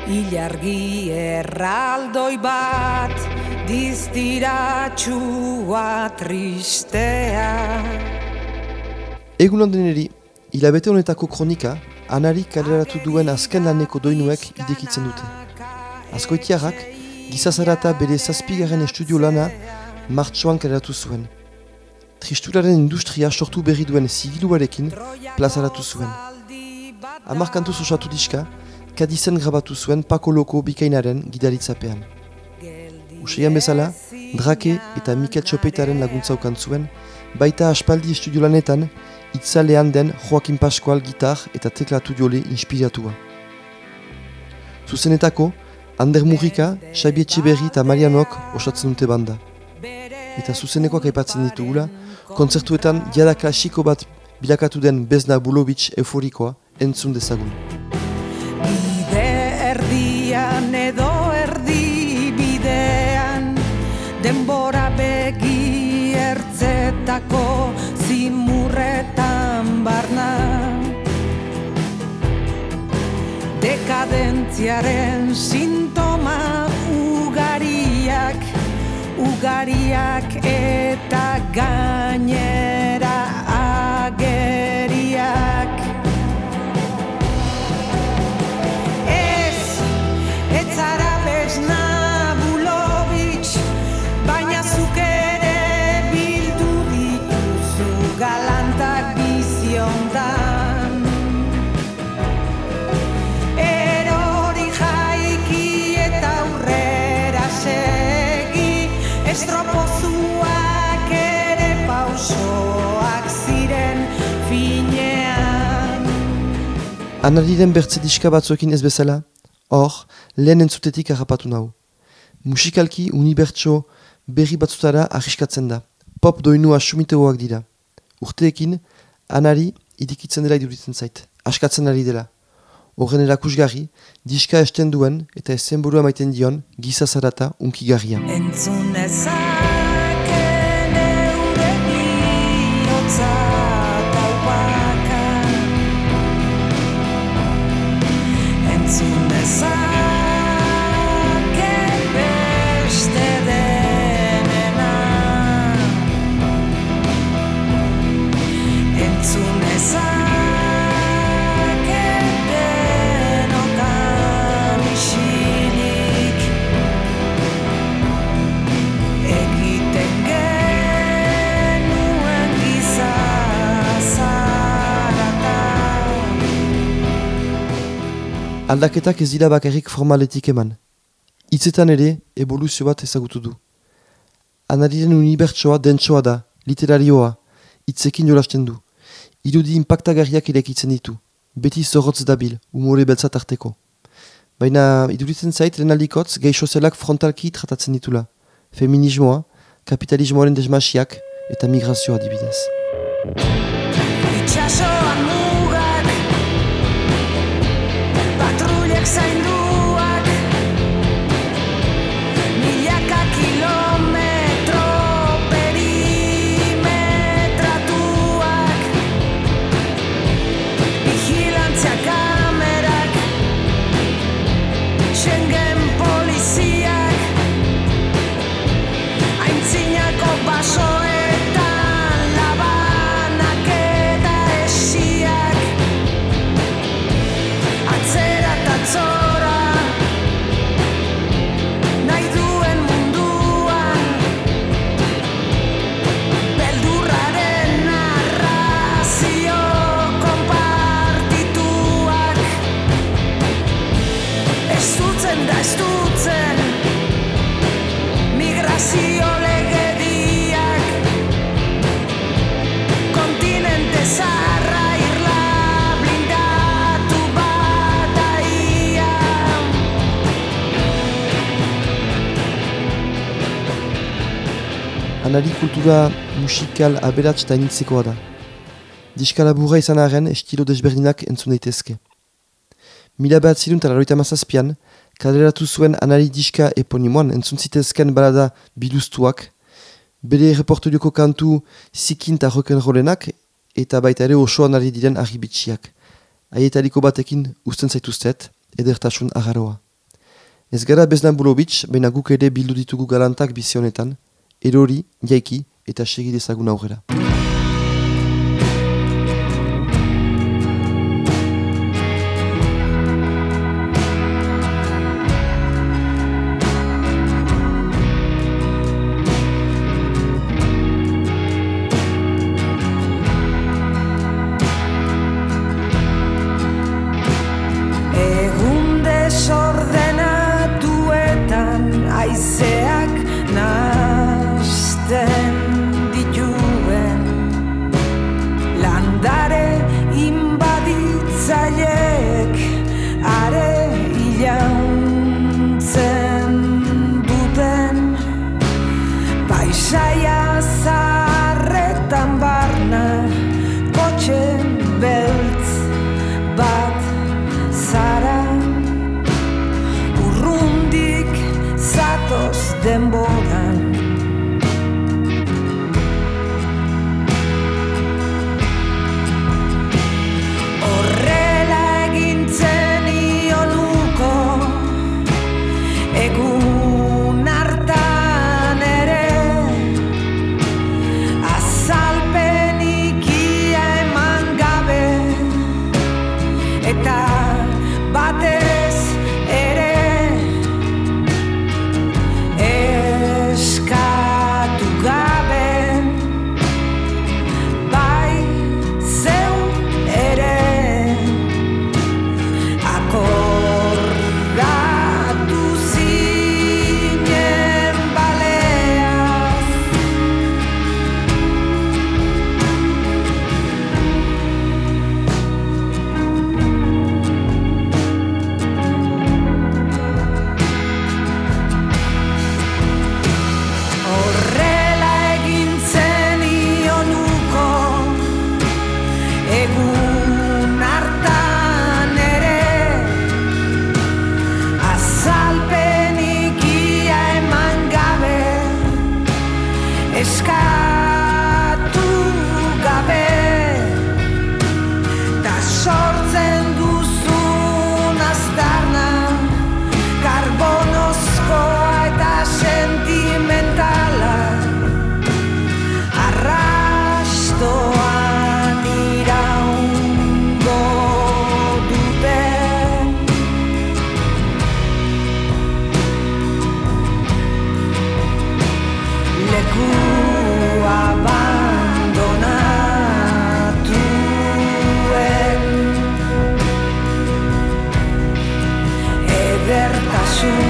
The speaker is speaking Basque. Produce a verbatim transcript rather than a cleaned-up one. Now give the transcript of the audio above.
ilargi erraldoi bat, diztiratxua tristea. Egun ondeneri, hilabete honetako kronika, Anari kaleratu duen azken laneko doinuek idekitzen dute. Azkoitiarrak, gizazarata bere zazpigaren estudio lana martxoan kaleratu zuen. Tristuraren industria sortu berri duen zigiluarekin plazaratu zuen. Amarkantuz osatu diska, Kadizen grabatu zuen Pako Loko bikainaren gidaritzapean. Useian bezala, Drake eta Mikel Txopeitaren laguntzaukan zuen, baita aspaldi estudio lanetan, itzalean den Joaquin Pascual gitar eta teklatu jole inspiratua. Zuzenetako, Ander Murrika, Xabi Etxeberri eta Marianok osatzen dute banda. Eta zuzenekoak aipatzen ditugula, kontzertuetan jada klasiko bat bilakatu den Bezna Bulovic euforikoa entzun dezagun. Bide erdian edo erdi bidean, denbora begi ertzetako zimurretan barna. Dekadentziaren sintoma ugariak, ugariak eta gainera ageriak. Ez, ez zara Bezna Bulovic, baina zuk ere bildu dituzu galantak biziontan. Erori jaiki eta aurrera segi, estropozuak ere pausoak ziren finean. Anariren bertze diska batzuekin ez bezala, hor, lehen entzutetik harrapatu nau. Musikalki unibertso berri batzutara arriskatzen da. Pop doinu asumiteoak dira. Urteekin, Anari idikitzen dela iduritzen zait. Askatzen ari dela. Horren erakusgarri, diska esten duen eta ezen burua maiten dion gizazarata unkigarria. Entzun ezake neure bihotza taupakan. Entzun ezake beste denena. Entzun ezake denokan isilik. Egiten genuen gizazarata. Aldaketak ez dira bakarrik formaletik eman. Hitzetan ere, evoluzio bat ezagutu du. Anariren unibertsoa dentsoa da, literarioa, hitzekin jolasten du. Irudi impactagarriak irekitzen ditu, beti zorrotz dabil, umore beltzat arteko. Baina iduritzen zait lehenalikotz gaixozelak frontalki tratatzen ditula. Feminismoa, kapitalismoaren desmasiak eta migrazioa adibidez. Itxasoan mugak, patruliak zainduak, milaka kilometro perimetratuak, vigilantzia kamerak, Schengen poliziak, aintzinako basoetan labanak eta esiak, atzera eta atzora, nahi duen munduan, beldurraren narrazio konpartituak, estutzen da estutzen, migrazio legediak, kontinente zaharra irla blindatu bataia. Anari kultura musikal aberats eta initzekoa da. Diska laburra izan arren estilo desberdinak entzun daitezke. Mila bat zirun talaroita mazazpian, kaleratu zuen Anari diska eponimoan entzun zitezken balada biluztuak, bere reportorioko kantu zikin eta rock'n'rollenak eta baita ere osoan ari diren argibitsiak. Haietariko batekin usten zaituztet, edertasun agarroa. Ez gara Bezna Bulovic, baina guk ere bildu ditugu galantak bizi honetan, erori, jaiki eta segi dezagun aurrera. Haizeak nahasten dituen landare inbaditzaileek are ilauntzen duten paisaia zaharretan barna kotxe beltz bat zara zatoz denboran horrela egintzen ionuko egun hartan ere azalpenik ia eman gabe eta batez ere eskatu gabe ta sortzen duzun aztarna karbonozkoa eta sentimentala arrastoan iraungo dute leku abandonatuen edertasun